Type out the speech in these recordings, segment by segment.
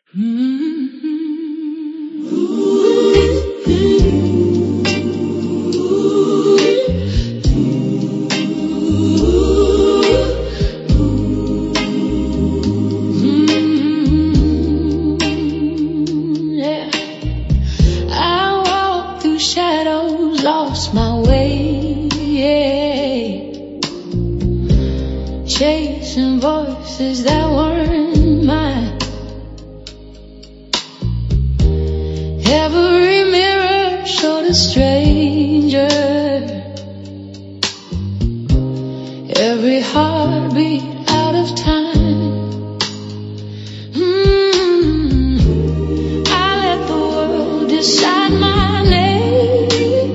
Yeah. I walked through shadows, lost my way. Yeah. Chasing voices that weren't mine. Every mirror showed a stranger. Every heartbeat out of time. I let the world decide my name.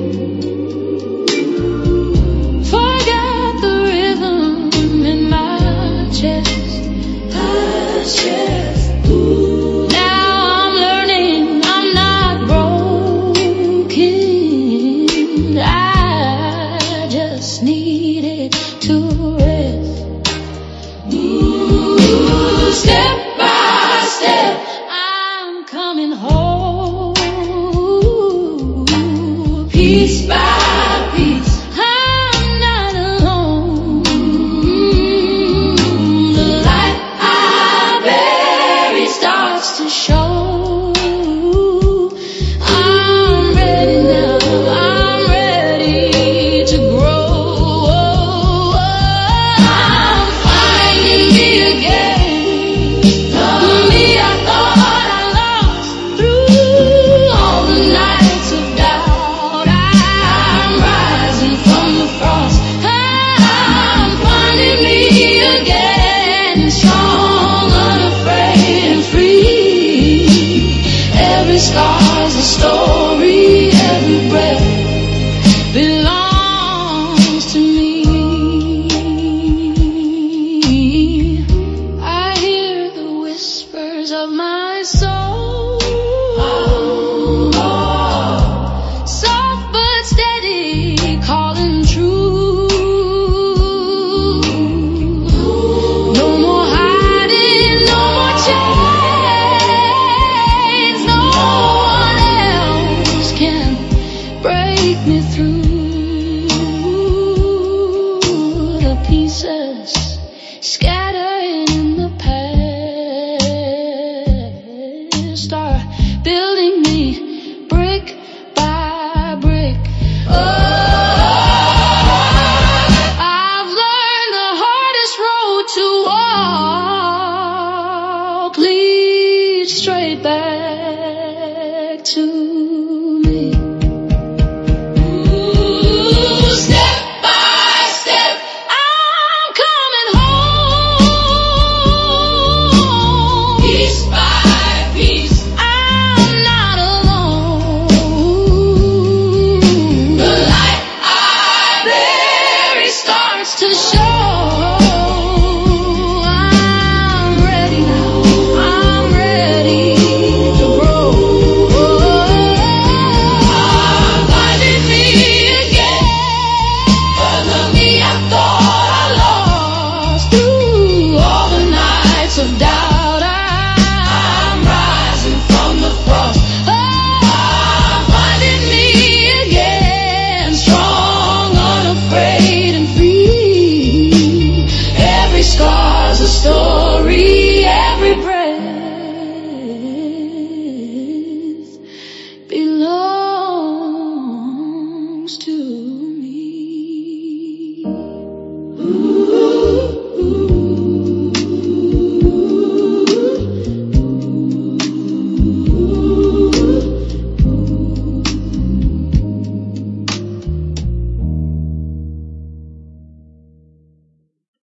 Forgot the rhythm in my chest. Now I'm learning I'm not broken. I just needed to rest. Step by step, I'm coming home. Piece by piece, I'm not alone. The light I bury starts to show. I'm ready now, I'm ready to grow. I'm finding me again. Me I thought I lost through all the nights of doubt. I'm rising from the frost. I'm finding me again, strong, unafraid and free. Every scar's a story, every breath belongs to me. I hear the whispers of my soul, soft but steady, calling true. No more hiding, no more chains. No one else can break me through. The pieces scattering in the past are building me brick by brick. I've learned the hardest road to walk leads straight back to me. Step by step, I'm coming home. Piece by piece, I'm not alone. The light I bury starts to show. I'm ready now, I'm ready to grow. I'm finding me again. The me I thought I lost through all the nights of doubt. I'm rising from the frost. I'm finding me again, strong, unafraid and free. Every scar's a story, every breath belongs to